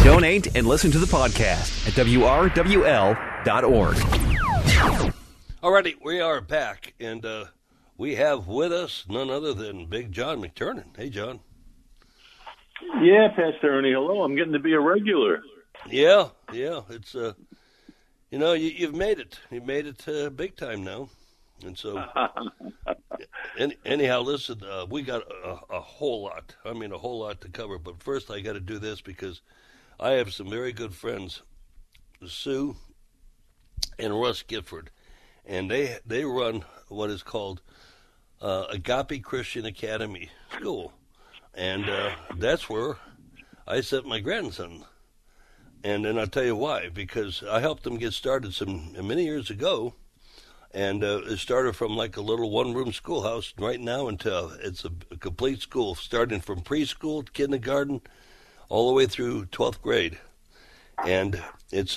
Donate and listen to the podcast at WRWL.org. Alrighty, we are back, and we have with us none other than Big John McTernan. Hey, John. Yeah, Pastor Ernie, hello. I'm getting to be a regular. Yeah. It's, you've made it. You've made it big time now. And so, anyhow, listen, we got a whole lot. I mean, a whole lot to cover. But first, I got to do this because I have some very good friends, Sue and Russ Gifford, and they run what is called Agape Christian Academy School. And that's where I sent my grandson. And then I'll tell you why. Because I helped them get started many years ago. And it started from like a little one-room schoolhouse right now until it's a complete school, starting from preschool, kindergarten, all the way through 12th grade. And it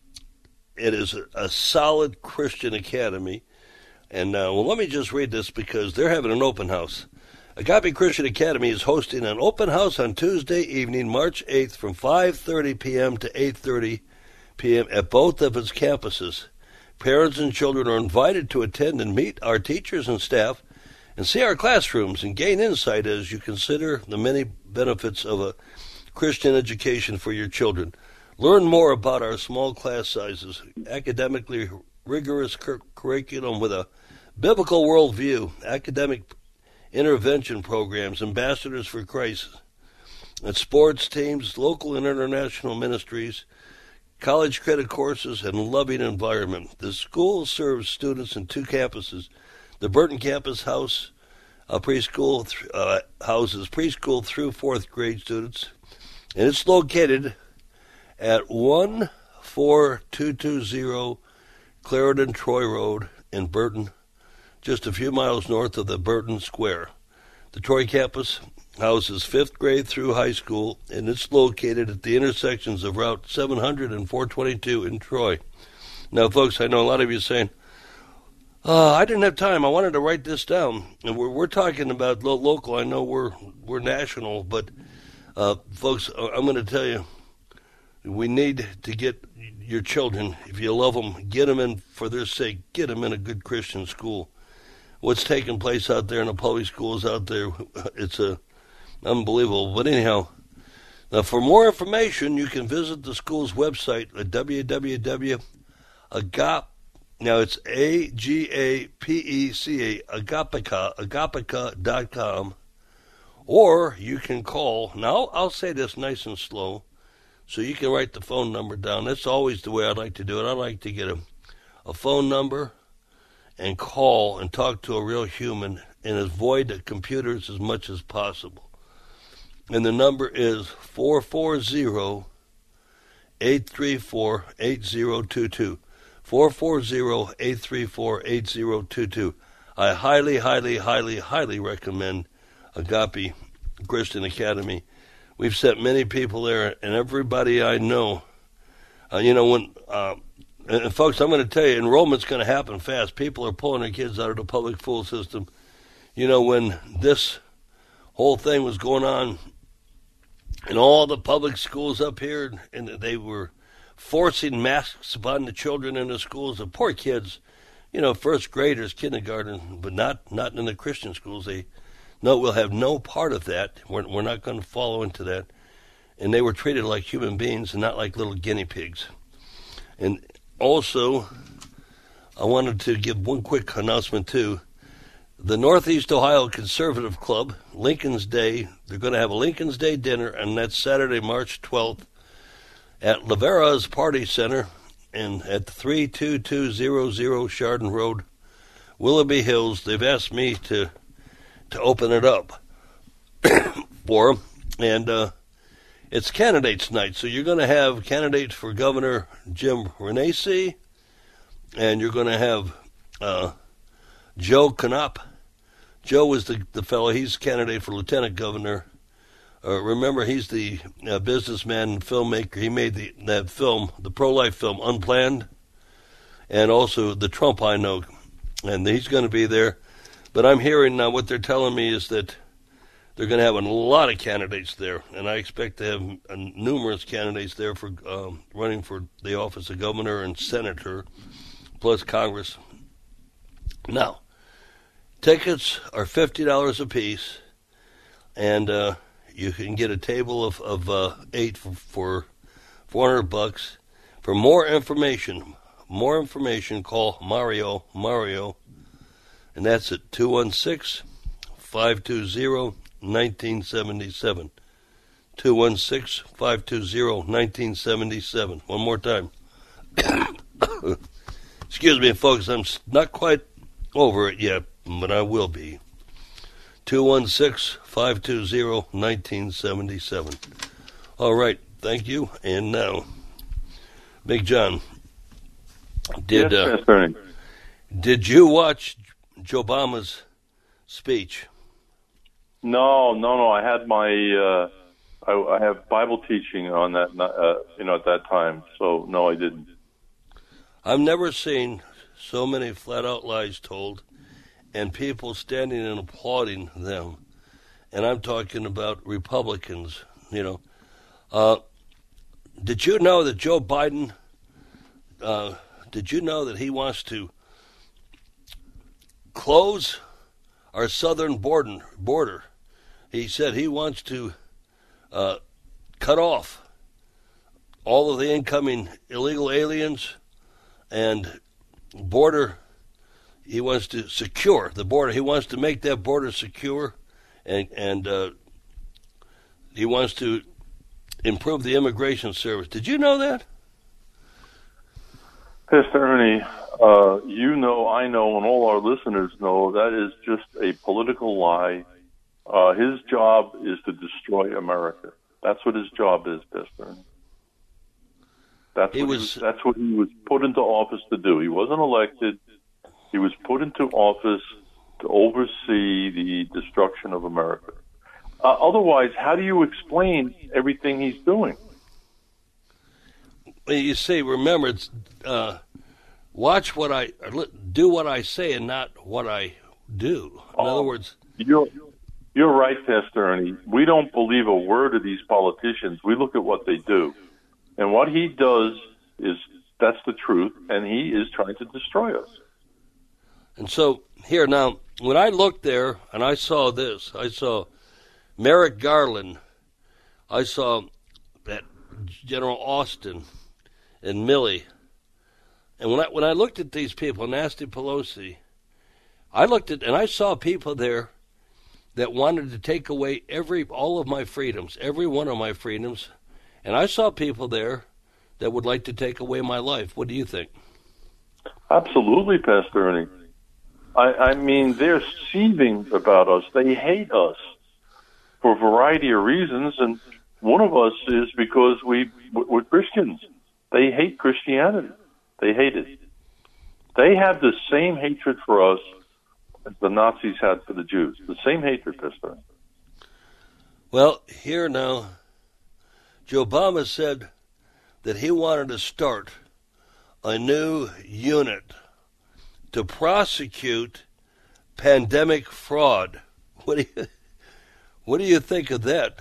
is a solid Christian academy. And let me just read this because they're having an open house. Agape Christian Academy is hosting an open house on Tuesday evening, March 8th from 5:30 p.m. to 8:30 p.m. at both of its campuses. Parents and children are invited to attend and meet our teachers and staff and see our classrooms and gain insight as you consider the many benefits of a Christian education for your children. Learn more about our small class sizes, academically rigorous curriculum with a biblical worldview, academic intervention programs, ambassadors for Christ, and sports teams, local and international ministries, college credit courses, and loving environment. The school serves students in two campuses. The Burton campus houses preschool through fourth grade students, and it's located at 14220 Clarendon Troy Road in Burton, just a few miles north of the Burton Square. The Troy campus houses 5th grade through high school, and it's located at the intersections of Route 700 and 422 in Troy. Now, folks, I know a lot of you are saying, I didn't have time. I wanted to write this down. And we're talking about local. I know we're national, but, folks, I'm going to tell you, we need to get your children, if you love them, get them in, for their sake, get them in a good Christian school. What's taking place out there in the public schools out there, it's unbelievable. But anyhow, now for more information, you can visit the school's website at www.agapeca, now it's agapeca.com, or you can call. Now, I'll say this nice and slow, so you can write the phone number down. That's always the way I like to do it. I like to get a phone number and call and talk to a real human and avoid the computers as much as possible. And the number is 440-834-8022. 440-834-8022. I highly, highly, highly, highly recommend Agape Christian Academy. We've sent many people there, and everybody I know, and folks, I'm going to tell you, enrollment's going to happen fast. People are pulling their kids out of the public school system. You know, when this whole thing was going on in all the public schools up here, and they were forcing masks upon the children in the schools, the poor kids, first graders, kindergarten, but not in the Christian schools. We'll have no part of that. We're not going to follow into that. And they were treated like human beings and not like little guinea pigs. And also, I wanted to give one quick announcement, too. The Northeast Ohio Conservative Club, Lincoln's Day, they're going to have a Lincoln's Day dinner, and that's Saturday, March 12th, at Lavera's Party Center and at 32200 Chardon Road, Willoughby Hills. They've asked me to open it up for them, and it's candidates night, so you're going to have candidates for Governor Jim Renacci, and you're going to have Joe Knopp. Joe was the fellow, he's candidate for lieutenant governor. Remember, he's the businessman and filmmaker. He made that film, the pro-life film, Unplanned, and also the Trump I Know, and he's going to be there. But I'm hearing now what they're telling me is that they're going to have a lot of candidates there, and I expect to have numerous candidates there for running for the office of governor and senator, plus Congress. Now, tickets are $50 a piece, and you can get a table of 8 for $400. For more information, call Mario, and that's at 216-520-1977. 216-520-1977. One more time. Excuse me, folks, I'm not quite over it yet, but I will be. 216-520-1977. All right, thank you. And now, Big John, did you watch Joe Obama's speech? No. I had my I have Bible teaching on that, at that time. So no, I didn't. I've never seen so many flat-out lies told, and people standing and applauding them. And I'm talking about Republicans. Did you know that Joe Biden? Did you know that he wants to close our southern border? He said he wants to cut off all of the incoming illegal aliens and border. He wants to secure the border. He wants to make that border secure, and he wants to improve the immigration service. Did you know that? Pastor Ernie, I know, and all our listeners know that is just a political lie. His job is to destroy America. That's what his job is, Pastor Ernie. That's what he was put into office to do. He wasn't elected. He was put into office to oversee the destruction of America. Otherwise, how do you explain everything he's doing? You see, remember, it's watch what I do, what I say, and not what I do. In other words, you're right, Pastor Ernie. We don't believe a word of these politicians. We look at what they do, and what he does that's the truth, and he is trying to destroy us. And so here now, when I looked there and I saw this, I saw Merrick Garland, I saw that General Austin and Milley. And when I looked at these people, Nancy Pelosi, I looked at and I saw people there that wanted to take away all of my freedoms, every one of my freedoms, and I saw people there that would like to take away my life. What do you think? Absolutely, Pastor Ernie. I mean, they're seething about us. They hate us for a variety of reasons, and one of us is because we're Christians. They hate Christianity. They hate it. They have the same hatred for us as the Nazis had for the Jews. The same hatred, Pastor. Well, here now, Joe Obama said that he wanted to start a new unit to prosecute pandemic fraud. What do you think of that?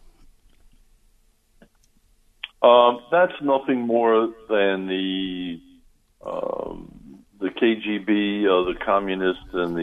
That's nothing more than the KGB, the communists, and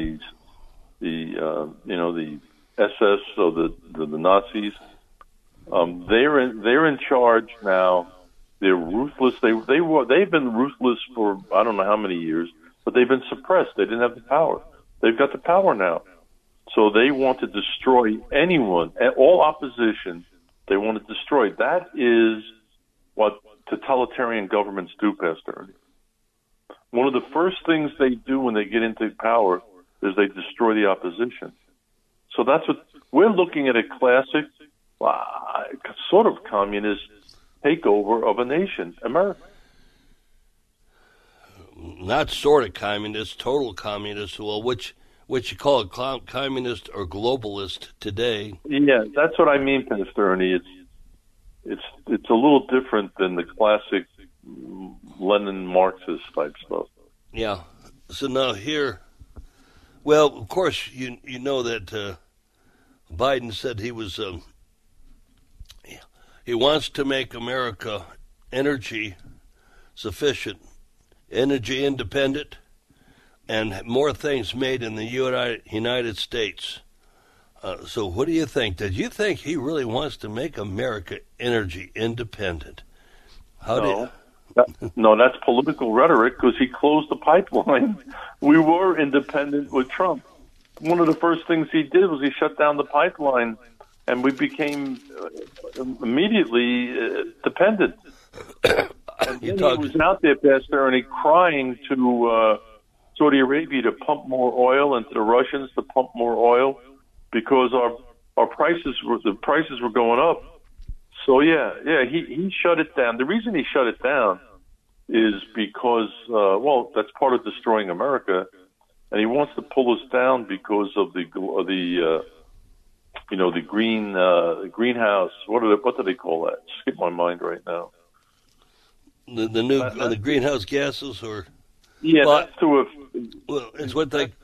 the SS, so the Nazis. They're in charge now. They're ruthless. They've been ruthless for I don't know how many years, but they've been suppressed. They didn't have the power. They've got the power now. So they want to destroy anyone, all opposition. They want to destroy. That is what totalitarian governments do, Pastor Ernie. One of the first things they do when they get into power is they destroy the opposition. So that's what we're looking at, a classic sort of communist takeover of a nation, America. Not sort of communist, total communist. Well, which you call it communist or globalist today? Yeah, that's what I mean, Pastor Ernie. It's a little different than the classic Lenin Marxist type stuff. Yeah. So now here, well, of course you know that Biden said he wants to make America energy sufficient, energy independent, and more things made in the United States. So what do you think? Did you think he really wants to make America energy independent? No, that's political rhetoric because he closed the pipeline. We were independent with Trump. One of the first things he did was he shut down the pipeline, and we became immediately dependent. And then he was out there, Pastor, and he crying to Saudi Arabia to pump more oil and to the Russians to pump more oil because our prices were going up. So he shut it down. The reason he shut it down is because that's part of destroying America, and he wants to pull us down because of the greenhouse. What do they call that? Skip my mind right now. The greenhouse gases, or that's it's what they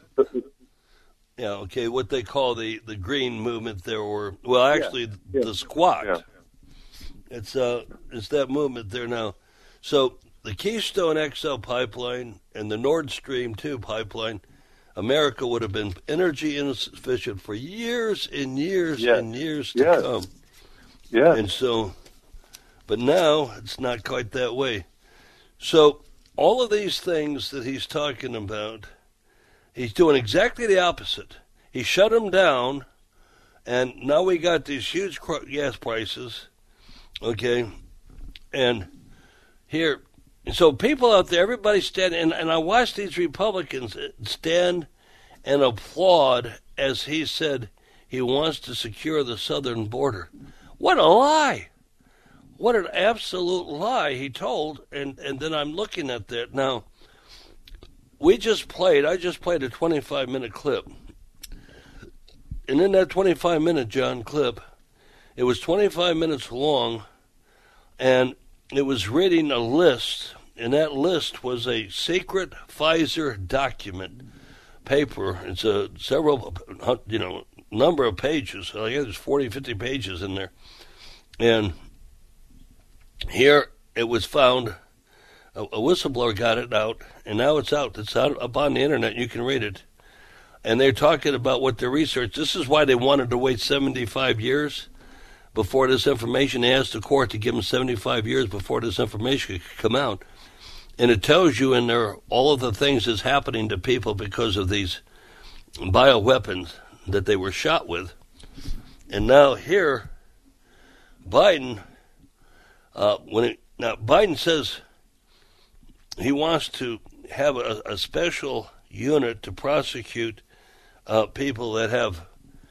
what they call the green movement there, or the squat. Yeah. It's that movement there now. So the Keystone XL pipeline and the Nord Stream 2 pipeline, America would have been energy insufficient for years and years and years to come. Yeah. And so, but now it's not quite that way. So all of these things that he's talking about, he's doing exactly the opposite. He shut them down, and now we got these huge gas prices. Okay, and here, so people out there, everybody stand, and I watched these Republicans stand and applaud as he said he wants to secure the southern border. What a lie! What an absolute lie he told, and then I'm looking at that. Now, I just played a 25-minute clip, and in that 25-minute, John, clip, it was 25 minutes long, and it was reading a list, and that list was a secret Pfizer document paper. It's a number of pages. I guess there's 40, 50 pages in there. And here it was found, a whistleblower got it out, and now it's out. It's out up on the internet. You can read it. And they're talking about what their research, this is why they wanted to wait 75 years before this information. They asked the court to give them 75 years before this information could come out. And it tells you in there all of the things that's happening to people because of these bioweapons that they were shot with. And now here, Biden, Biden says he wants to have a special unit to prosecute people that have,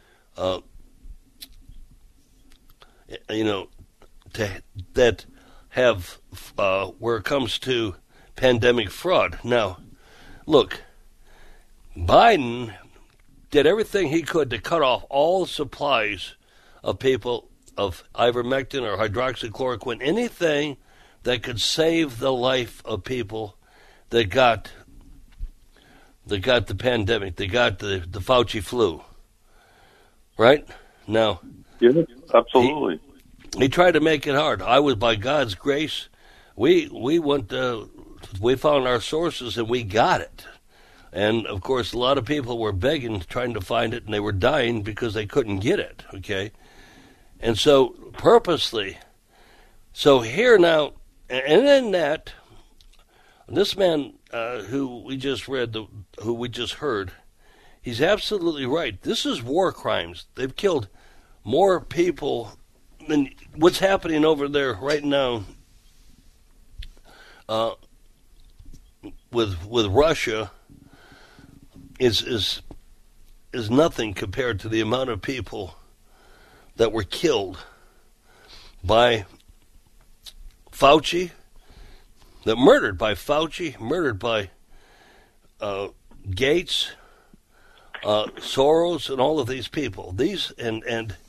that have where it comes to pandemic fraud. Now, look, Biden did everything he could to cut off all supplies of people of ivermectin or hydroxychloroquine, anything that could save the life of people that got the pandemic, they got the Fauci flu, right? Now, yeah, absolutely. He tried to make it hard. I was, by God's grace, we found our sources and we got it. And, of course, a lot of people were begging, trying to find it, and they were dying because they couldn't get it, okay? And so, purposely, so here now, and in that, this man who we just read, who we just heard, he's absolutely right. This is war crimes. They've killed more people than what's happening over there right now with Russia is nothing compared to the amount of people that were killed by Fauci, that murdered by Fauci, murdered by Gates, Soros, and all of these people. These and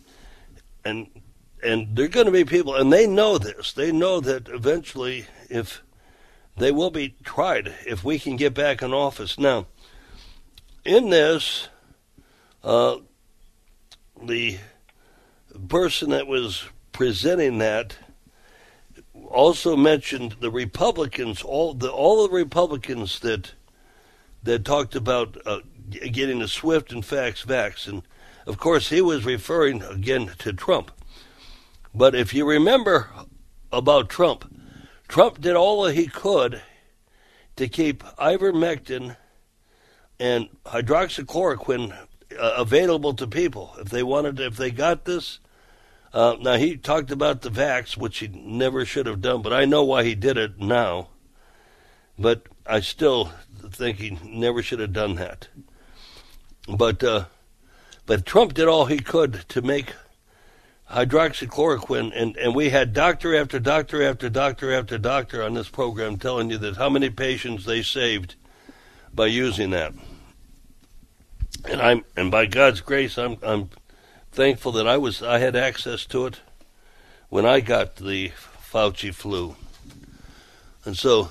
they're going to be people, and they know this. They know that eventually, if they will be tried, if we can get back in office. Now, in this, the person that was presenting that also mentioned the Republicans, all the Republicans that talked about getting a swift and fast vax. And, of course, he was referring, again, to Trump. But if you remember about Trump did all that he could to keep ivermectin and hydroxychloroquine available to people if they got this. Now, he talked about the vax, which he never should have done, but I know why he did it now. But I still think he never should have done that. But Trump did all he could to make hydroxychloroquine, and we had doctor after doctor after doctor after doctor on this program telling you that how many patients they saved by using that. And by God's grace, I'm thankful that I had access to it when I got the Fauci flu. And so,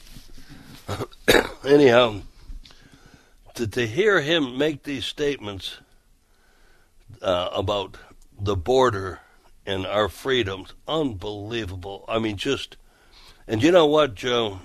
anyhow, to hear him make these statements about the border and our freedoms, unbelievable. I mean, and you know what, John?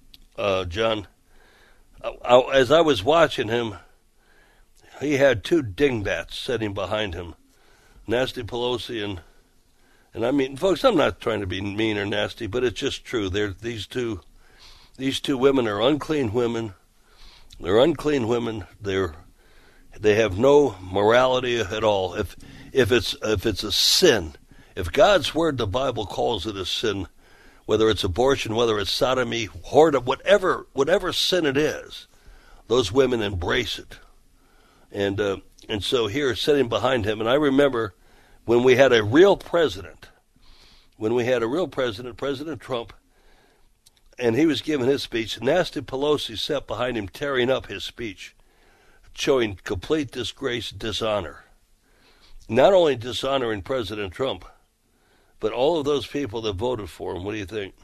As I was watching him, he had two dingbats sitting behind him, Nancy Pelosi and I mean, folks, I'm not trying to be mean or nasty, but it's just true. These two women are unclean women. They're unclean women. They have no morality at all. If it's a sin, if God's word, the Bible calls it a sin, whether it's abortion, whether it's sodomy, whoredom, whatever sin it is, those women embrace it. And so here, sitting behind him, and I remember when we had a real president, President Trump, and he was giving his speech, Nancy Pelosi sat behind him tearing up his speech, showing complete disgrace, dishonor. Not only dishonoring President Trump, but all of those people that voted for him. What do you think?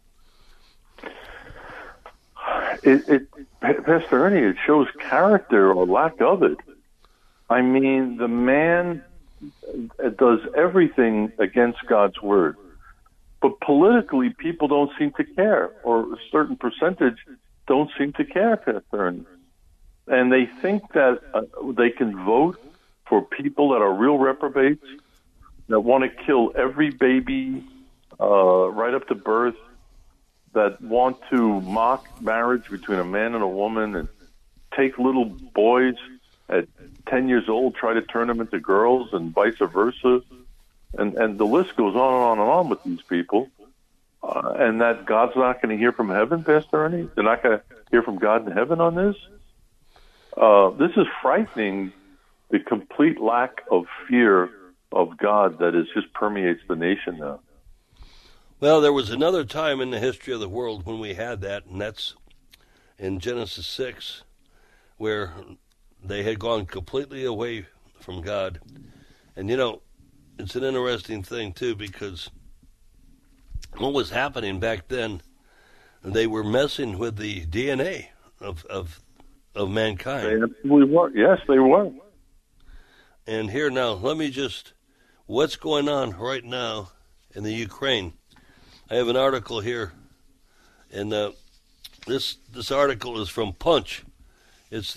Pastor Ernie, it shows character or lack of it. I mean, the man does everything against God's word. But politically, people don't seem to care, or a certain percentage don't seem to care, Pastor Ernie. And they think that they can vote for people that are real reprobates, that want to kill every baby right up to birth, that want to mock marriage between a man and a woman and take little boys at 10 years old, try to turn them into girls and vice versa. And the list goes on and on and on with these people. And that God's not going to hear from heaven, Pastor Ernie? They're not going to hear from God in heaven on this? This is frightening, the complete lack of fear of God that just permeates the nation now. Well, there was another time in the history of the world when we had that, and that's in Genesis 6, where they had gone completely away from God. And, you know, it's an interesting thing, too, because what was happening back then, they were messing with the DNA of mankind. They absolutely were. Yes, they were. And here now, what's going on right now in the Ukraine? I have an article here, and this article is from Punch. It's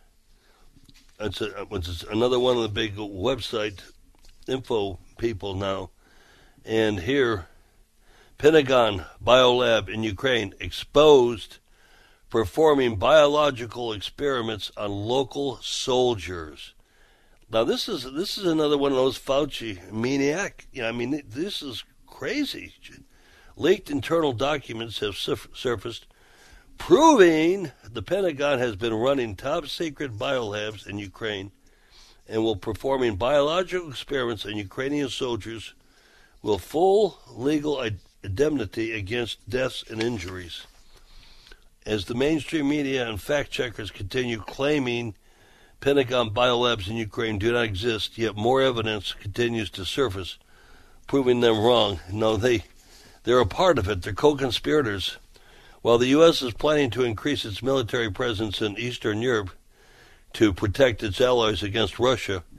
another one of the big website info people now. And here, Pentagon Biolab in Ukraine exposed performing biological experiments on local soldiers. Now this is another one of those Fauci maniac. I mean, this is crazy. Leaked internal documents have surfaced proving the Pentagon has been running top-secret biolabs in Ukraine and will performing biological experiments on Ukrainian soldiers with full legal indemnity against deaths and injuries. As the mainstream media and fact-checkers continue claiming Pentagon biolabs in Ukraine do not exist, yet more evidence continues to surface, proving them wrong. No, they're a part of it. They're co-conspirators. While the U.S. is planning to increase its military presence in Eastern Europe to protect its allies against Russia,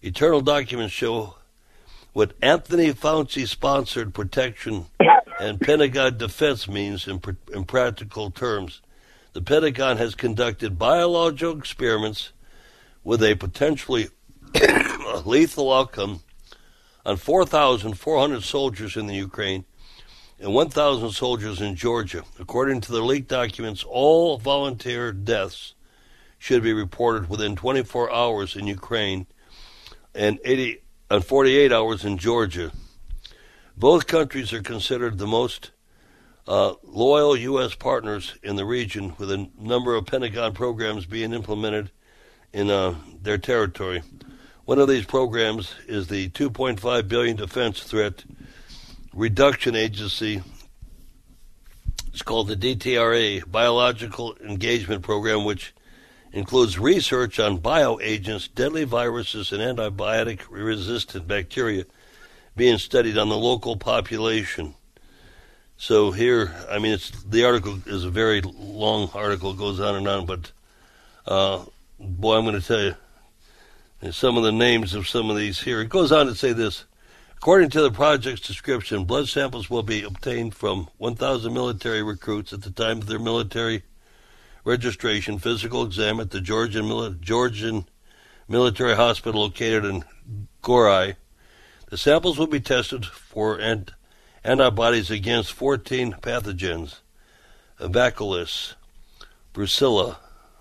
Internal documents show what Anthony Fauci-sponsored protection and Pentagon defense means in practical terms. The Pentagon has conducted biological experiments with a potentially lethal outcome on 4,400 soldiers in the Ukraine and 1,000 soldiers in Georgia. According to the leaked documents, all volunteer deaths should be reported within 24 hours in Ukraine and 48 hours in Georgia. Both countries are considered the most loyal U.S. partners in the region, with a number of Pentagon programs being implemented in their territory. One of these programs is the $2.5 billion Defense Threat Reduction Agency. It's called the DTRA, Biological Engagement Program, which includes research on bioagents, deadly viruses, and antibiotic-resistant bacteria being studied on the local population. So here, I mean, the article is a very long article, it goes on and on, but boy, I'm going to tell you some of the names of some of these here. It goes on to say this. According to the project's description, blood samples will be obtained from 1,000 military recruits at the time of their military registration physical exam at the Georgian military hospital located in Gorai. The samples will be tested for antibodies against 14 pathogens: Bacillus, Brucella,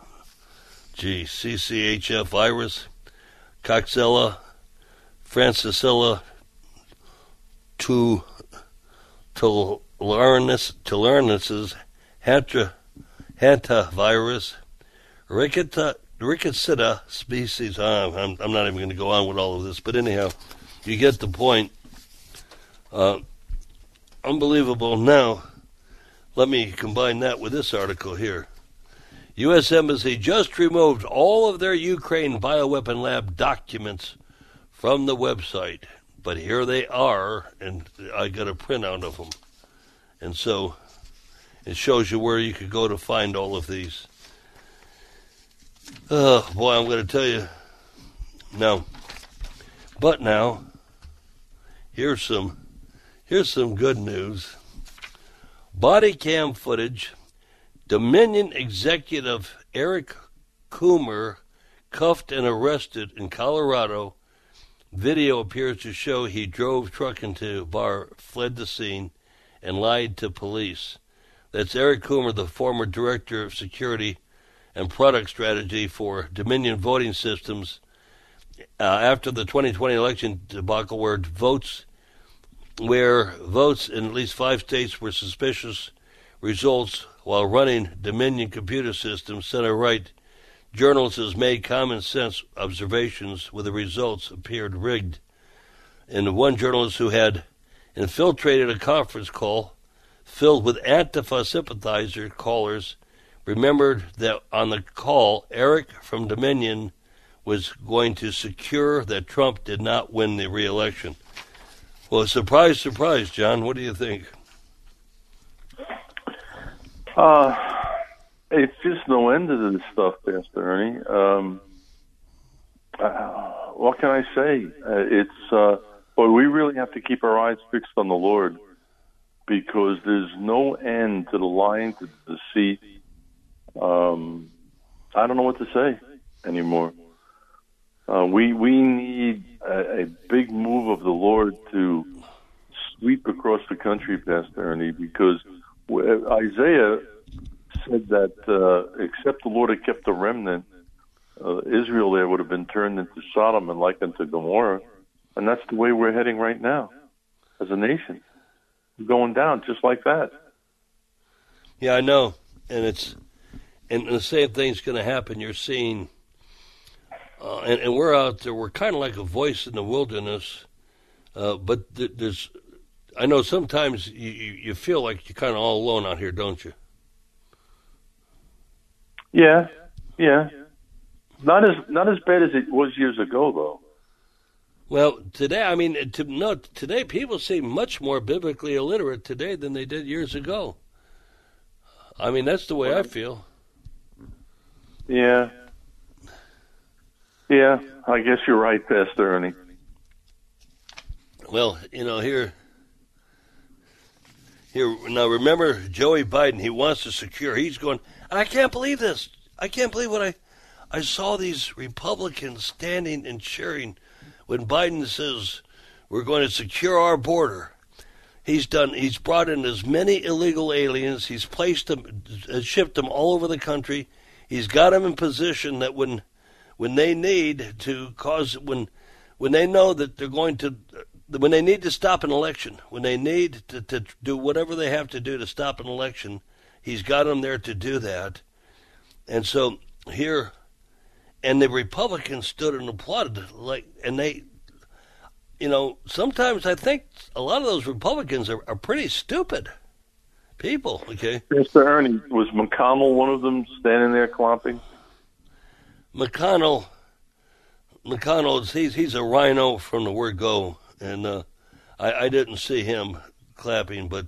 CCHF virus, Coxella, Francisella, Tularensis, hantavirus, Rickettsia species. I'm not even going to go on with all of this, but anyhow, you get the point. Unbelievable. Now, let me combine that with this article here. U.S. Embassy just removed all of their Ukraine bioweapon lab documents from the website, but here they are, and I got a printout of them. And so it shows you where you could go to find all of these. Oh, boy, I'm going to tell you. Now, here's some good news. Body cam footage. Dominion executive Eric Coomer cuffed and arrested in Colorado. Video appears to show he drove truck into bar, fled the scene, and lied to police. That's Eric Coomer, the former director of security and product strategy for Dominion Voting Systems. After the 2020 election debacle, where votes in at least 5 states were suspicious results while running Dominion computer systems, center-right journalists made common sense observations where the results appeared rigged. And one journalist who had infiltrated a conference call filled with Antifa sympathizer callers remembered that on the call, Eric from Dominion was going to secure that Trump did not win the re-election. Well, surprise, surprise, John. What do you think? It's just no end to this stuff, Pastor Ernie. What can I say? But we really have to keep our eyes fixed on the Lord, because there's no end to the lying, to the deceit. I don't know what to say anymore. We need a big move of the Lord to sweep across the country, Pastor Ernie, because Isaiah said that except the Lord had kept the remnant, Israel there would have been turned into Sodom and like unto Gomorrah. And that's the way we're heading right now as a nation. We're going down just like that. Yeah, I know. And the same thing's going to happen. You're seeing, and we're out there, we're kind of like a voice in the wilderness, but I know sometimes you feel like you're kind of all alone out here, don't you? Yeah. Not as bad as it was years ago, though. Well, today people seem much more biblically illiterate today than they did years ago. I mean, that's the way I feel. Yeah, Yeah, I guess you're right, Pastor Ernie. Well, here now. Remember, Joey Biden. He wants to secure. He's going. And I can't believe this. I can't believe what I saw these Republicans standing and cheering when Biden says we're going to secure our border. He's brought in as many illegal aliens. He's placed them, shipped them all over the country. He's got them in position that when they need to cause, when they know that they're going to, when they need to stop an election, when they need to do whatever they have to do to stop an election, he's got them there to do that. And so here, and the Republicans stood and applauded, and they, sometimes I think a lot of those Republicans are pretty stupid people, okay? Mr. Ernie, was McConnell one of them standing there clapping? McConnell, he's a rhino from the word go, and I didn't see him clapping, but,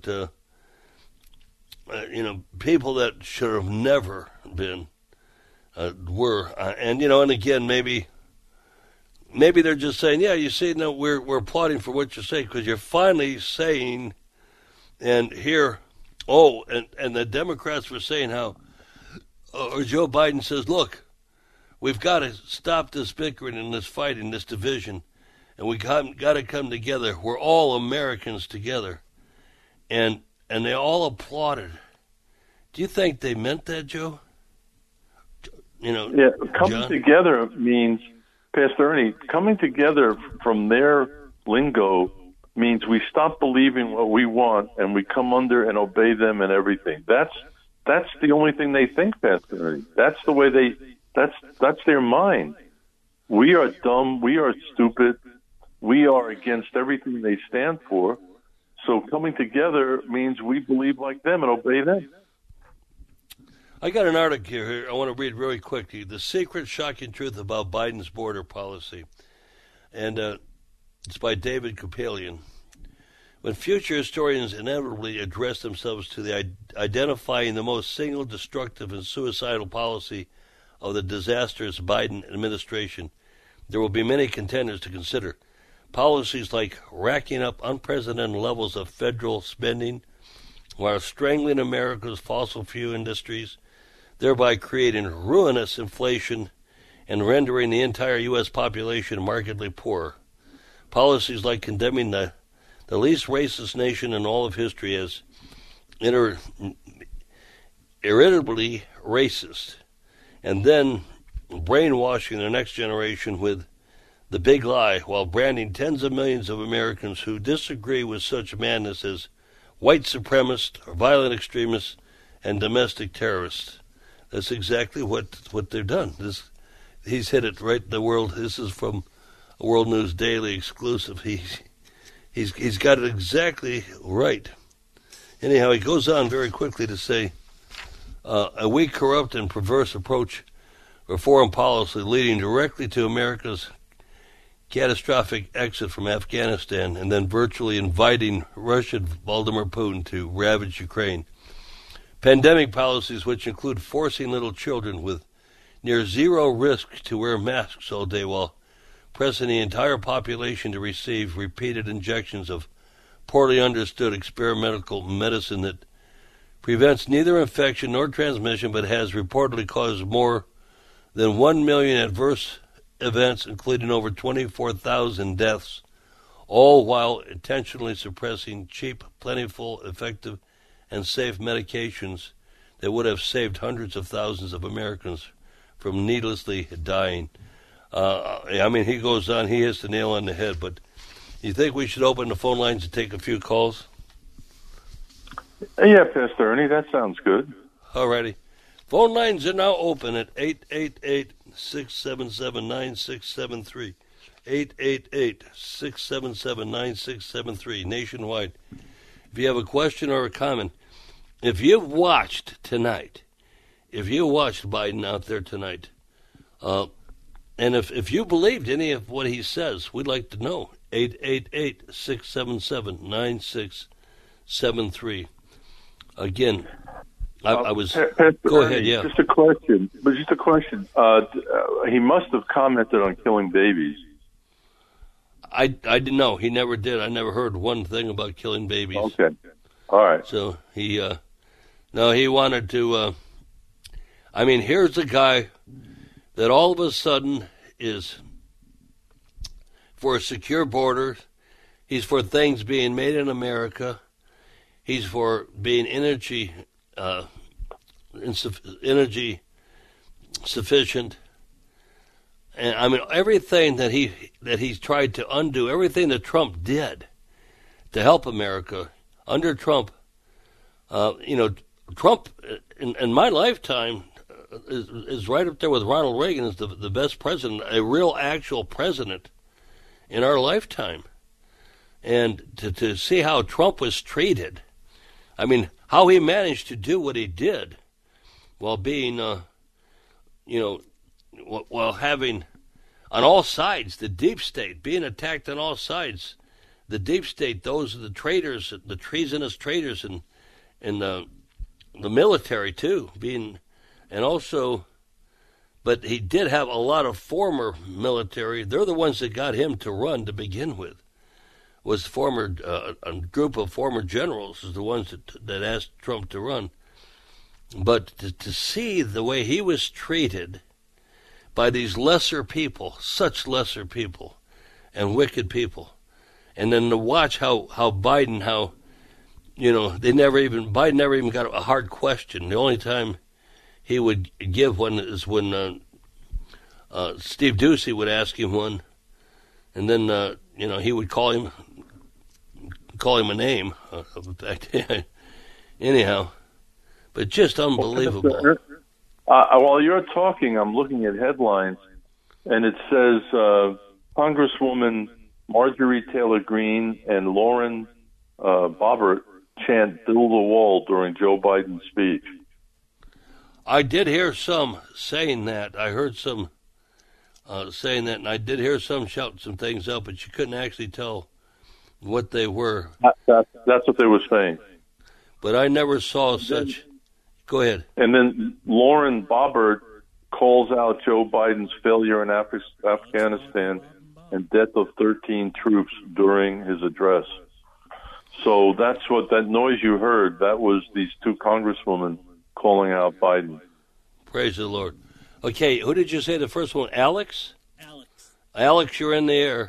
people that should have never been were. And again, maybe they're just saying, yeah, you see, no, we're applauding for what you're saying because you're finally saying, and here, and the Democrats were saying how, or Joe Biden says, look, we've got to stop this bickering and this fighting, this division, and we got to come together. We're all Americans together, and they all applauded. Do you think they meant that, Joe? Yeah, coming John? together means, Pastor Ernie, coming together from their lingo means we stop believing what we want and we come under and obey them and everything. That's the only thing they think, Pastor Ernie. That's the way that's their mind. We are dumb. We are stupid. We are against everything they stand for. So coming together means we believe like them and obey them. I got an article here I want to read really quickly. The Secret Shocking Truth About Biden's Border Policy. And it's by David Kupelian. When future historians inevitably address themselves to the identifying the most single destructive and suicidal policy of the disastrous Biden administration, there will be many contenders to consider. Policies like racking up unprecedented levels of federal spending while strangling America's fossil fuel industries, thereby creating ruinous inflation and rendering the entire U.S. population markedly poor. Policies like condemning the least racist nation in all of history as irritably racist, and then brainwashing the next generation with the big lie while branding tens of millions of Americans who disagree with such madness as white supremacists, violent extremists, and domestic terrorists. That's exactly what they've done. He's hit it right in the world. This is from a World News Daily exclusive. He's got it exactly right. Anyhow, he goes on very quickly to say, a weak, corrupt, and perverse approach or foreign policy leading directly to America's catastrophic exit from Afghanistan and then virtually inviting Russian Vladimir Putin to ravage Ukraine. Pandemic policies which include forcing little children with near zero risk to wear masks all day while pressing the entire population to receive repeated injections of poorly understood experimental medicine that prevents neither infection nor transmission but has reportedly caused more than 1 million adverse events, including over 24,000 deaths, all while intentionally suppressing cheap, plentiful, effective, and safe medications that would have saved hundreds of thousands of Americans from needlessly dying. He goes on, he hits the nail on the head, but you think we should open the phone lines and take a few calls? Yeah, Pastor Ernie, that sounds good. All righty. Phone lines are now open at 888-677-9673. 888-677-9673, nationwide. If you have a question or a comment, if you've watched tonight, if you watched Biden out there tonight, and if you believed any of what he says, we'd like to know. 888-677-9673. Again, I was. Pastor Go Ernie, ahead. Yeah. Just a question. He must have commented on killing babies. I didn't know. He never did. I never heard one thing about killing babies. Okay. All right. So he, no, he wanted to. I mean, here's a guy that all of a sudden is for secure borders. He's for things being made in America. He's for being energy sufficient. And I mean, everything that he's tried to undo, everything that Trump did to help America under Trump, Trump in my lifetime is right up there with Ronald Reagan as the best president, a real actual president in our lifetime. And to see how Trump was treated, I mean, how he managed to do what he did while being, while having on all sides the deep state, being attacked on all sides, the deep state, those are the traitors, the treasonous traitors in the military too, and also, but he did have a lot of former military. They're the ones that got him to run to begin with. Was a group of former generals is the ones that asked Trump to run. But to see the way he was treated by these lesser people, such lesser people and wicked people, and then to watch how Biden, Biden never even got a hard question. The only time he would give one is when Steve Ducey would ask him one, and then he would call him a name. Anyhow, but just unbelievable. While you're talking, I'm looking at headlines, and it says Congresswoman Marjorie Taylor Greene and Lauren Boebert chant "Build a Wall" during Joe Biden's speech. I did hear some saying that. I heard some saying that, and I did hear some shout some things out, but you couldn't actually tell what they were. That's what they were saying. But I never saw such. Go ahead. And then Lauren Boebert calls out Joe Biden's failure in Afghanistan and death of 13 troops during his address. So that's what that noise you heard, that was these two congresswomen calling out Biden. Praise the Lord. Okay, who did you say the first one? Alex? Alex, you're in the air.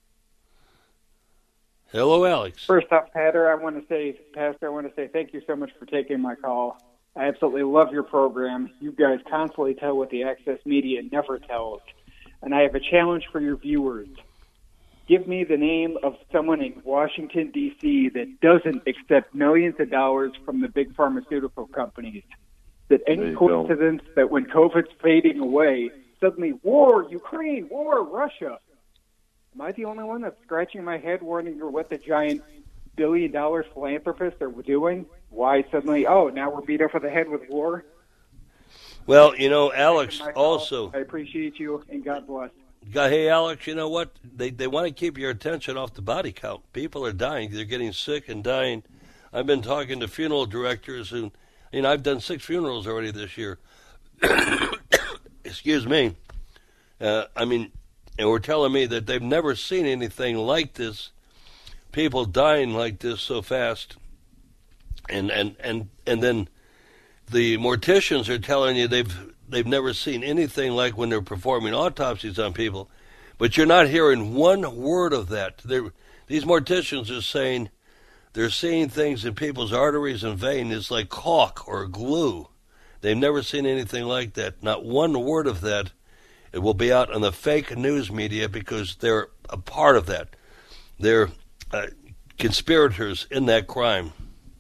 Hello, Alex. First off, Pastor, I want to say thank you so much for taking my call. I absolutely love your program. You guys constantly tell what the Access Media never tells. And I have a challenge for your viewers. Give me the name of someone in Washington, D.C. that doesn't accept millions of dollars from the big pharmaceutical companies. That any coincidence that when COVID's fading away, suddenly war, Ukraine, war, Russia. Am I the only one that's scratching my head wondering what the giant billion-dollar philanthropists are doing? Why suddenly, now we're beat over the head with war? Well, Alex, also... I appreciate you, and God bless. Hey, Alex, you know what? They want to keep your attention off the body count. People are dying. They're getting sick and dying. I've been talking to funeral directors, and I've done 6 funerals already this year. Excuse me. And we're telling me that they've never seen anything like this. People dying like this so fast. And then the morticians are telling you they've never seen anything like when they're performing autopsies on people. But you're not hearing one word of that. These morticians are saying they're seeing things in people's arteries and veins. It's like caulk or glue. They've never seen anything like that. Not one word of that. It will be out on the fake news media because they're a part of that. They're conspirators in that crime.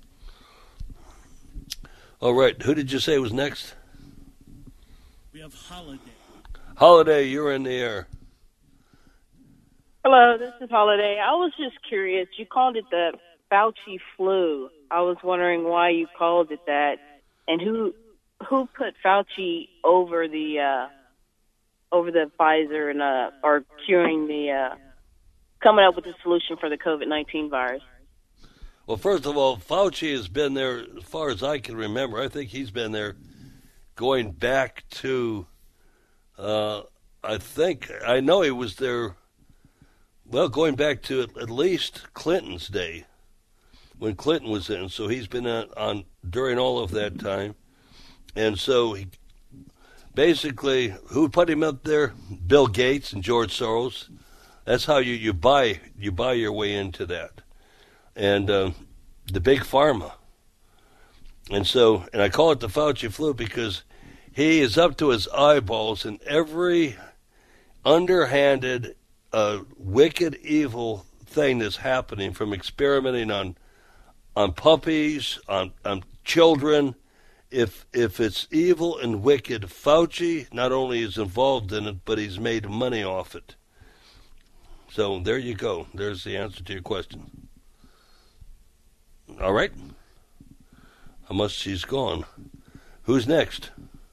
All right, who did you say was next? We have Holiday. Holiday, you're in the air. Hello, this is Holiday. I was just curious. You called it the Fauci flu. I was wondering why you called it that, and who put Fauci over the Pfizer and or curing the coming up with the solution for the COVID-19 virus. Well, first of all, Fauci has been there as far as I can remember. I think he's been there going back to, I know he was there, well, going back to at least Clinton's day, when Clinton was in. So he's been on during all of that time. And so he, basically, who put him up there? Bill Gates and George Soros. That's how you buy your way into that. And the big pharma. And I call it the Fauci flu because he is up to his eyeballs in every underhanded, wicked, evil thing that's happening, from experimenting on puppies, on children. If it's evil and wicked, Fauci not only is involved in it, but he's made money off it. So there you go. There's the answer to your question. All right. Unless she's gone. Who's next?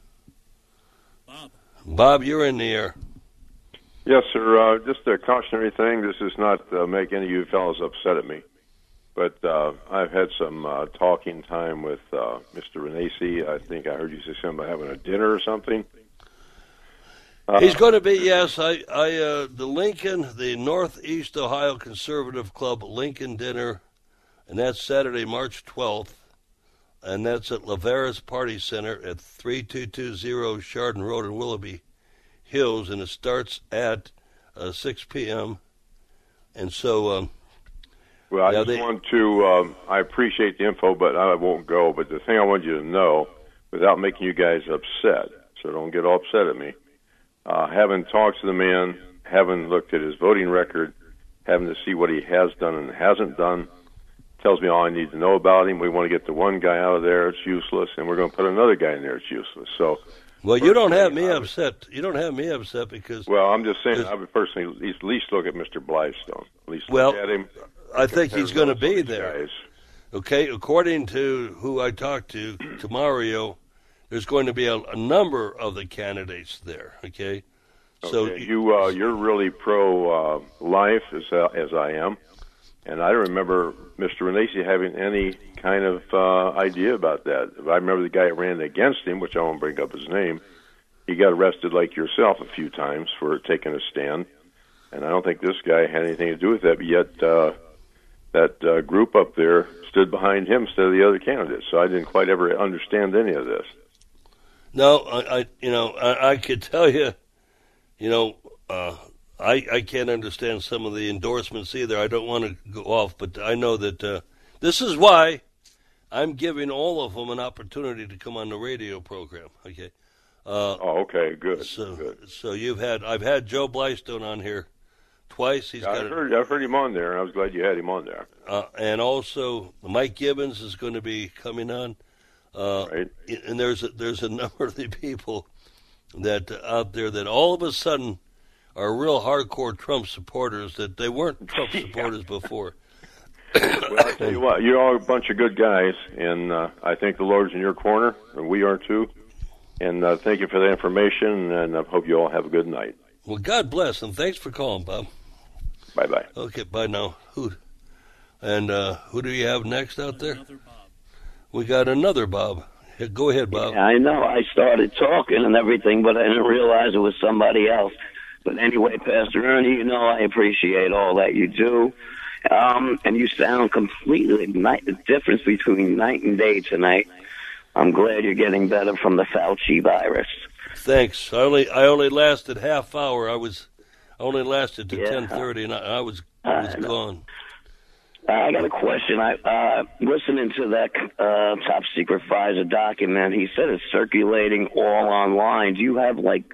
Bob. Bob, you're in the air. Yes, sir. Just a cautionary thing. This is not make any of you fellows upset at me. But I've had some talking time with Mr. Renacci. I think I heard you say something about having a dinner or something. He's going to be, yes. The Lincoln, the Northeast Ohio Conservative Club Lincoln dinner, and that's Saturday, March 12th, and that's at Lavera's Party Center at 3220 Chardon Road in Willoughby Hills, and it starts at 6 p.m. And so... Well, I just want to, I appreciate the info, but I won't go. But the thing I want you to know, without making you guys upset, so don't get all upset at me, having talked to the man, having looked at his voting record, having to see what he has done and hasn't done, tells me all I need to know about him. We want to get the one guy out of there, it's useless, and we're going to put another guy in there, it's useless. So, well, you don't have me upset. You don't have me upset because... Well, I'm just saying, I would personally at least look at Mr. Blithestone. At least look at him. I think he's going to be there. Guys. Okay, according to who I talked to Mario, there's going to be a number of the candidates there. Okay, so you're really pro life as I am, and I don't remember Mr. Renacci having any kind of idea about that. I remember the guy that ran against him, which I won't bring up his name. He got arrested like yourself a few times for taking a stand, and I don't think this guy had anything to do with that. But yet. That group up there stood behind him instead of the other candidates. So I didn't quite ever understand any of this. No, I could tell you, I can't understand some of the endorsements either. I don't want to go off, but I know that this is why I'm giving all of them an opportunity to come on the radio program. Okay. Okay, good. So I've had Joe Blithestone on here twice. I've heard him on there, and I was glad you had him on there. And also, Mike Gibbons is going to be coming on. Right. And there's a number of the people that out there that all of a sudden are real hardcore Trump supporters that they weren't Trump supporters before. Well, I tell you what, you're all a bunch of good guys, and I think the Lord's in your corner, and we are too. And thank you for the information, and I hope you all have a good night. Well, God bless, and thanks for calling, Bob. Bye-bye. Okay, bye now. Who do you have next out there? Another Bob. We got another Bob. Go ahead, Bob. Yeah, I know. I started talking and everything, but I didn't realize it was somebody else. But anyway, Pastor Ernie, I appreciate all that you do. And you sound completely the difference between night and day tonight. I'm glad you're getting better from the Fauci virus. Thanks. I only lasted half hour. I only lasted to 10:30, and I was gone. I got a question. Listening to that top secret Pfizer document, he said it's circulating all online. Do you have one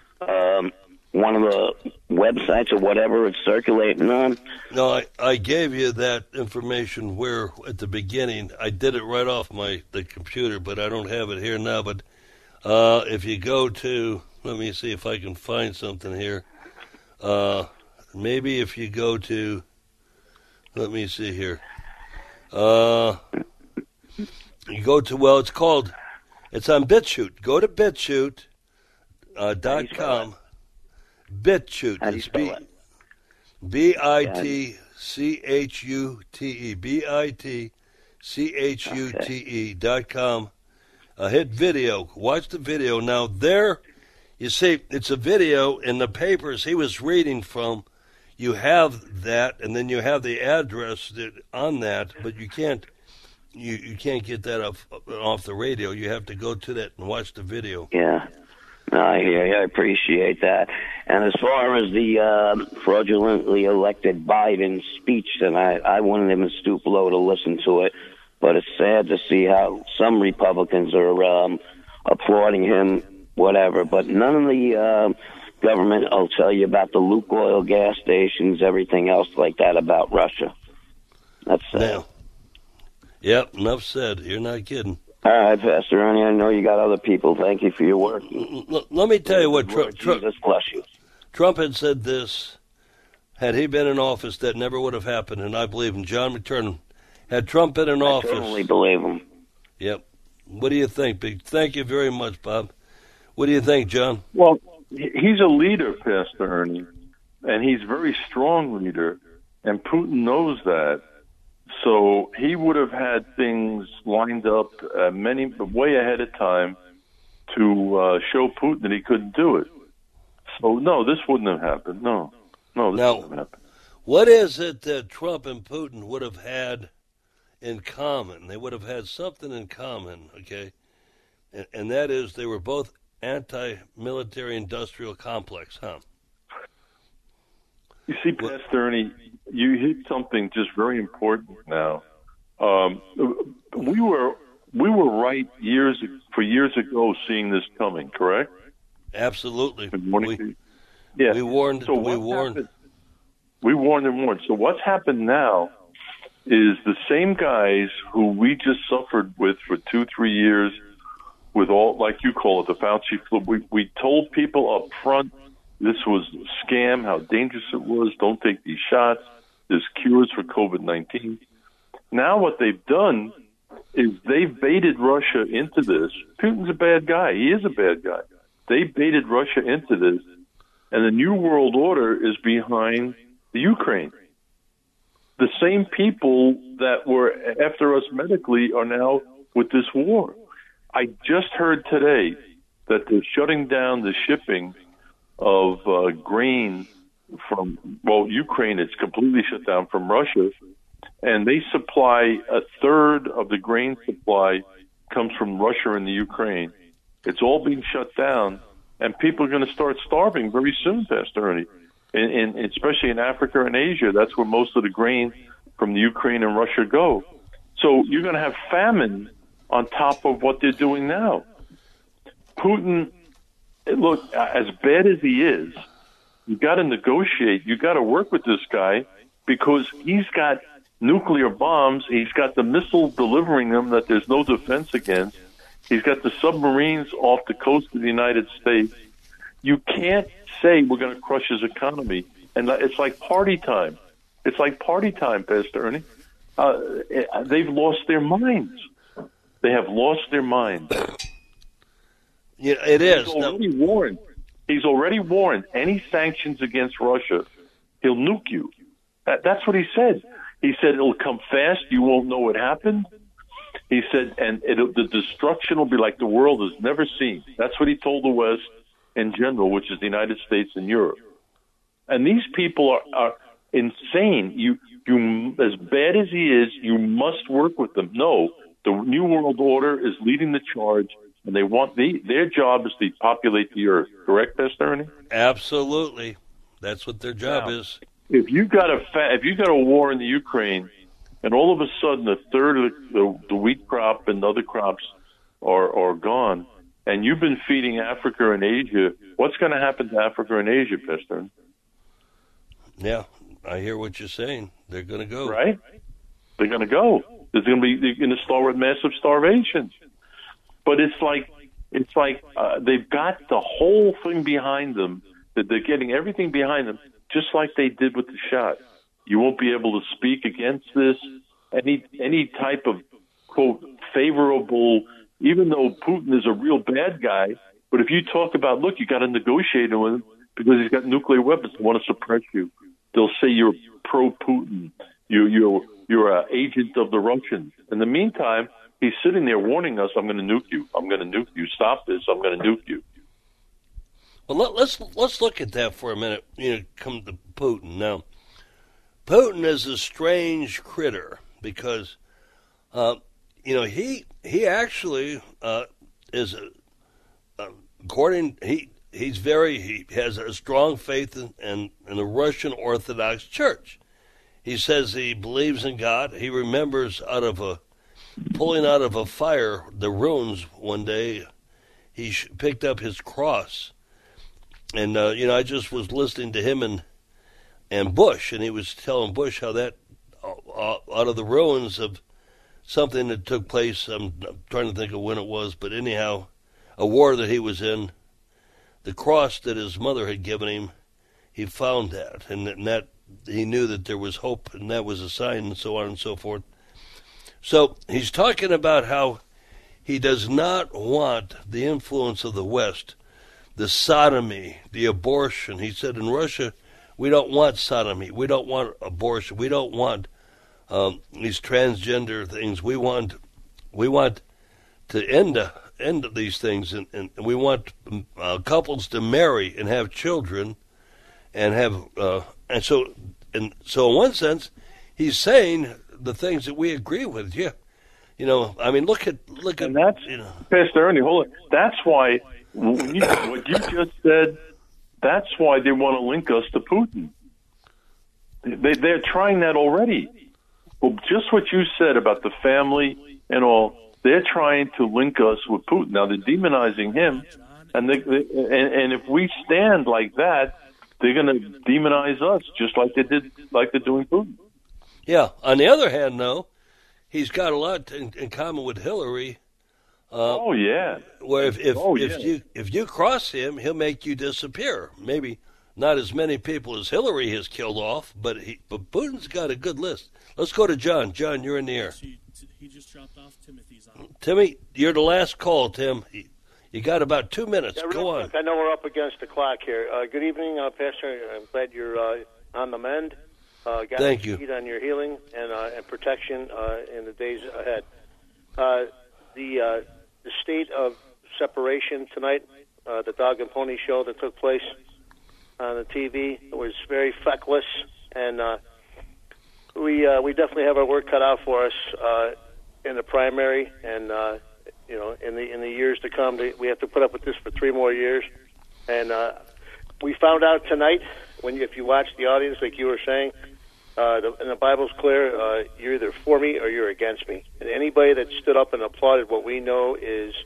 of the websites or whatever it's circulating on? No, I gave you that information where at the beginning I did it right off the computer, but I don't have it here now. But if you go to, let me see if I can find something here. Maybe if you go to, let me see here. You go to, it's on BitChute. Go to BitChute.com. BitChute. How do you spell it? BitChute. BitChute.com. Hit video. Watch the video. Now, there, you see, it's a video in the papers he was reading from. You have that, and then you have the address on that, but you can't get that off the radio. You have to go to that and watch the video. Yeah. No, I hear you. I appreciate that. And as far as the fraudulently elected Biden speech, then I wouldn't even stoop low to listen to it. But it's sad to see how some Republicans are applauding him, whatever. But none of the government will tell you about the Lukoil gas stations, everything else like that about Russia. That's sad. Now, yep, enough said. You're not kidding. All right, Pastor Ernie, I know you got other people. Thank you for your work. Let me tell you what Jesus bless you. Trump had said this. Had he been in office, that never would have happened, and I believe him. John McTernan. Had Trump been in office... I totally believe him. Yep. What do you think, Big? Thank you very much, Bob. What do you think, John? Well, he's a leader, Pastor Ernie, and he's a very strong leader, and Putin knows that. So he would have had things lined up way ahead of time to show Putin that he couldn't do it. So, no, this wouldn't have happened. No, this wouldn't have happened. What is it that Trump and Putin would have had in common? They would have had something in common, okay? And that is they were both anti-military industrial complex, huh? You see, Pastor Ernie, you hit something just very important now. We were right years ago seeing this coming, correct? Absolutely. We warned. We warned and warned. So what's happened now is the same guys who we just suffered with for 2-3 years with all, like you call it, the Fauci flu. We told people up front this was a scam, how dangerous it was. Don't take these shots. There's cures for COVID-19. Now what they've done is they've baited Russia into this. Putin's a bad guy. He is a bad guy. They baited Russia into this, and the New World Order is behind the Ukraine. The same people that were after us medically are now with this war. I just heard today that they're shutting down the shipping of grain from, Ukraine. It's completely shut down from Russia, and they supply a third of the grain supply comes from Russia and the Ukraine. It's all being shut down, and people are going to start starving very soon, Pastor Ernie. Especially in Africa and Asia, that's where most of the grain from the Ukraine and Russia go. So you're going to have famine on top of what they're doing now. Putin, look, as bad as he is, you got to negotiate. You got to work with this guy because he's got nuclear bombs. He's got the missiles delivering them that there's no defense against. He's got the submarines off the coast of the United States. You can't say we're going to crush his economy. And it's like party time. It's like party time, Pastor Ernie. They've lost their minds. They have lost their minds. Yeah, it is. He's already warned any sanctions against Russia, he'll nuke you. That's what he said. He said it'll come fast. You won't know what happened. He said, and the destruction will be like the world has never seen. That's what he told the West in general, which is the United States and Europe. And these people are insane. You, as bad as he is, you must work with them. No, the New World Order is leading the charge, and they want their job is to populate the earth. Correct, Pastor Ernie? Absolutely, that's what their job is. If you got a war in the Ukraine, and all of a sudden a third of the wheat crop and other crops are gone, and you've been feeding Africa and Asia, what's going to happen to Africa and Asia, Pastor? Yeah, I hear what you're saying. They're going to go. Right? They're going to go. They're going to start with massive starvation. But it's like they've got the whole thing behind them, that they're getting everything behind them, just like they did with the shot. You won't be able to speak against this. Any type of, quote, favorable, even though Putin is a real bad guy, but if you talk about, look, you got to negotiate with him because he's got nuclear weapons. They want to suppress you. they'll say you're pro-Putin. You're an agent of the Russians. In the meantime, he's sitting there warning us, I'm going to nuke you. I'm going to nuke you. Stop this. I'm going to nuke you. Well, let's look at that for a minute. Come to Putin. Now, Putin is a strange critter because, he actually is he has a strong faith in the Russian Orthodox Church. He says he believes in God. He remembers pulling out of a fire the ruins one day. He picked up his cross, and I just was listening to him and Bush, and he was telling Bush how that out of the ruins of something that took place. I'm trying to think of when it was, but anyhow, a war that he was in. The cross that his mother had given him, he found that, and that he knew that there was hope, and that was a sign, and so on and so forth. So he's talking about how he does not want the influence of the West, the sodomy, the abortion. He said in Russia, we don't want sodomy, we don't want abortion, we don't want these transgender things. We want to end these things, and we want couples to marry and have children, and have so in one sense, he's saying the things that we agree with. Yeah, look at and that's Pastor Ernie. Hold on. That's why what you just said. That's why they want to link us to Putin. They're trying that already. Well, just what you said about the family and all. They're trying to link us with Putin. Now they're demonizing him, and if we stand like that, they're going to demonize us just like they're doing Putin. Yeah. On the other hand, though, he's got a lot in common with Hillary. Yeah. Where if you cross him, he'll make you disappear. Maybe not as many people as Hillary has killed off, but Putin's got a good list. Let's go to John. John, you're in the air. He just dropped off. Timothy's on. Timmy, you're the last call, Tim. You got about 2 minutes. Yeah, go on. I know we're up against the clock here. Good evening, Pastor. I'm glad you're on the mend. Thank you. On your healing and protection in the days ahead. The state of separation tonight, the dog and pony show that took place on the TV, was very feckless, and we definitely have our work cut out for us in the primary, and in the years to come, we have to put up with this for 3 more years. And we found out tonight, if you watch the audience, like you were saying, and the Bible's clear, you're either for me or you're against me. And anybody that stood up and applauded what we know is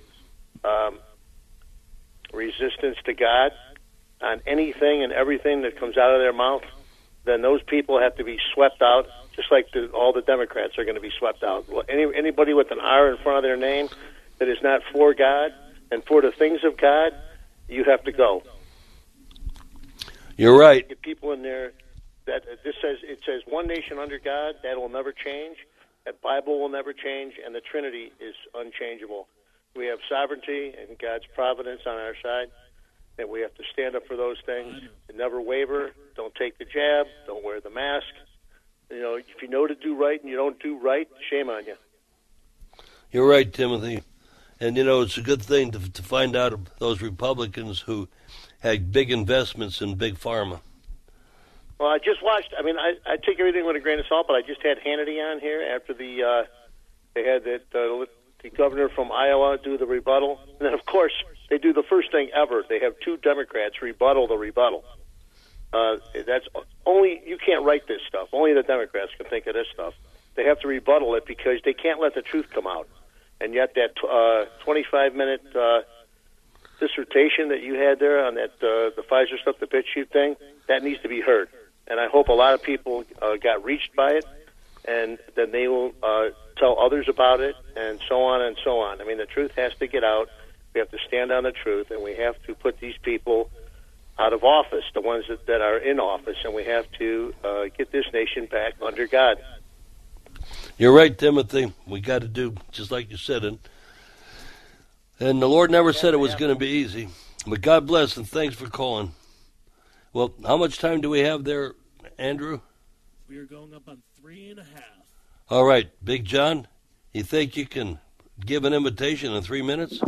resistance to God on anything and everything that comes out of their mouth, then those people have to be swept out, just like all the Democrats are going to be swept out. Well, anybody with an R in front of their name that is not for God and for the things of God, you have to go. You're right. Get people in there that it says one nation under God. That will never change. That Bible will never change, and the Trinity is unchangeable. We have sovereignty and God's providence on our side, and we have to stand up for those things and never waver. Don't take the jab. Don't wear the mask. If you know to do right and you don't do right, shame on you. You're right, Timothy. And, it's a good thing to find out of those Republicans who had big investments in Big Pharma. Well, I just watched. I take everything with a grain of salt, but I just had Hannity on here after they had the governor from Iowa do the rebuttal. And then, of course, they do the first thing ever. They have 2 Democrats rebuttal the rebuttal. That's only, you can't write this stuff. Only the Democrats can think of this stuff. They have to rebuttal it because they can't let the truth come out. And yet that 25-minute dissertation that you had there on that the Pfizer stuff, the BitChute thing, that needs to be heard. And I hope a lot of people got reached by it, and then they will tell others about it, and so on and so on. The truth has to get out. We have to stand on the truth, and we have to put these people out of office, the ones that are in office, and we have to get this nation back under God. You're right, Timothy. We got to do just like you said it. And the Lord never said it was going to be easy. But God bless, and thanks for calling. Well, how much time do we have there, Andrew? We are going up on 3.5. All right, Big John, you think you can give an invitation in 3 minutes?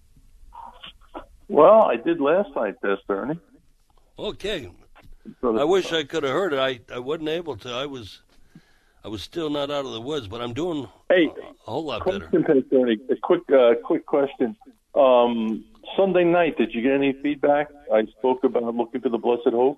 Well, I did last night, Pastor Ernie. Okay. I wish I could have heard it. I wasn't able to. I was still not out of the woods, but I'm doing a whole lot better. Pastor Ernie, a quick question. Sunday night, did you get any feedback? I spoke about looking for the Blessed Hope.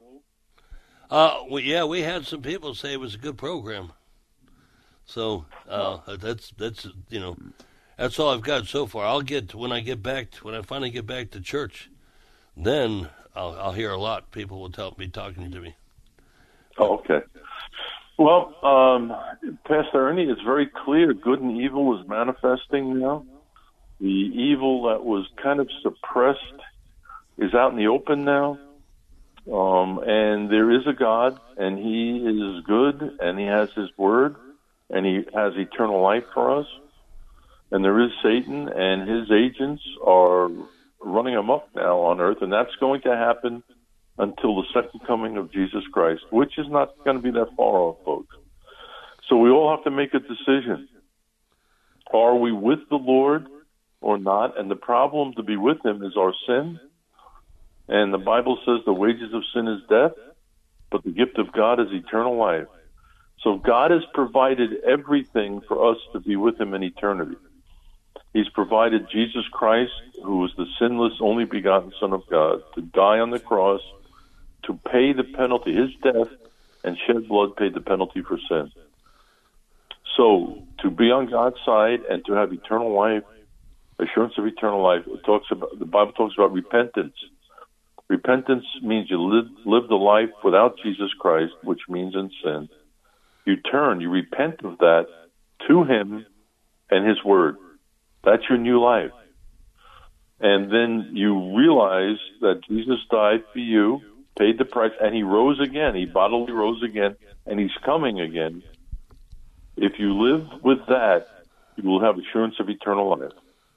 We had some people say it was a good program. So that's that's all I've got so far. I'll get when I finally get back to church, then I'll hear a lot. People will be talking to me. Oh, okay. Well, Pastor Ernie, it's very clear good and evil is manifesting now. The evil that was kind of suppressed is out in the open now. And there is a God, and He is good, and He has His Word, and He has eternal life for us. And there is Satan, and his agents are running amok now on earth, and that's going to happen until the second coming of Jesus Christ, which is not going to be that far off, folks. So we all have to make a decision. Are we with the Lord or not? And the problem to be with Him is our sin. And the Bible says the wages of sin is death, but the gift of God is eternal life. So God has provided everything for us to be with Him in eternity. He's provided Jesus Christ, who is the sinless, only begotten Son of God, to die on the cross, to pay the penalty. His death and shed blood paid the penalty for sin. So to be on God's side and to have eternal life, assurance of eternal life, the Bible talks about repentance. Repentance means you live the life without Jesus Christ, which means in sin. You repent of that to Him and His Word. That's your new life. And then you realize that Jesus died for you, paid the price, and He rose again. He bodily rose again, and He's coming again. If you live with that, you will have assurance of eternal life.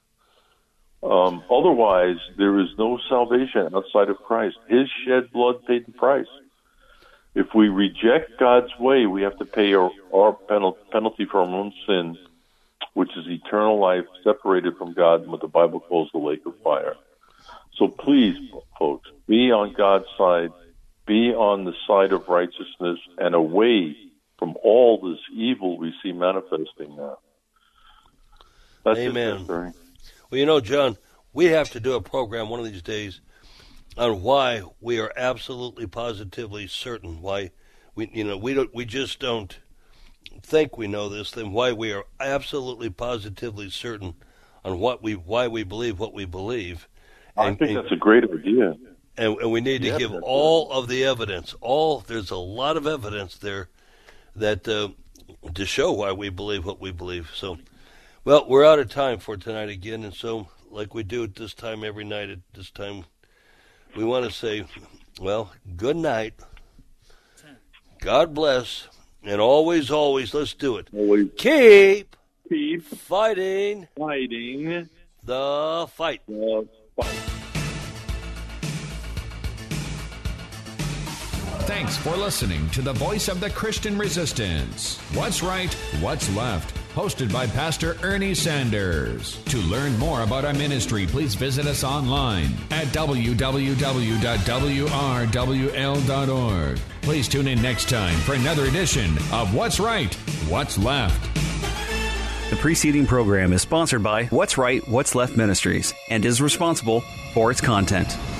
Otherwise, there is no salvation outside of Christ. His shed blood paid the price. If we reject God's way, we have to pay our penalty for our own sin, which is eternal life separated from God in what the Bible calls the lake of fire. So please, folks, be on God's side, be on the side of righteousness, and away from all this evil we see manifesting now. That's Amen. It, well, John, we have to do a program one of these days on why we are absolutely positively certain, why we just don't think we know this, then why we are absolutely positively certain on why we believe what we believe. I think that's a great idea. And we need to give all of the evidence. There's a lot of evidence there that to show why we believe what we believe. So, well, we're out of time for tonight again, and so like we do at this time every night at this time, we want to say, well, good night. God bless. And always, let's do it. Always. Keep fighting the fight. Thanks for listening to the Voice of the Christian Resistance. What's Right, What's Left? Hosted by Pastor Ernie Sanders. To learn more about our ministry, please visit us online at www.wrwl.org. Please tune in next time for another edition of What's Right, What's Left. The preceding program is sponsored by What's Right, What's Left Ministries and is responsible for its content.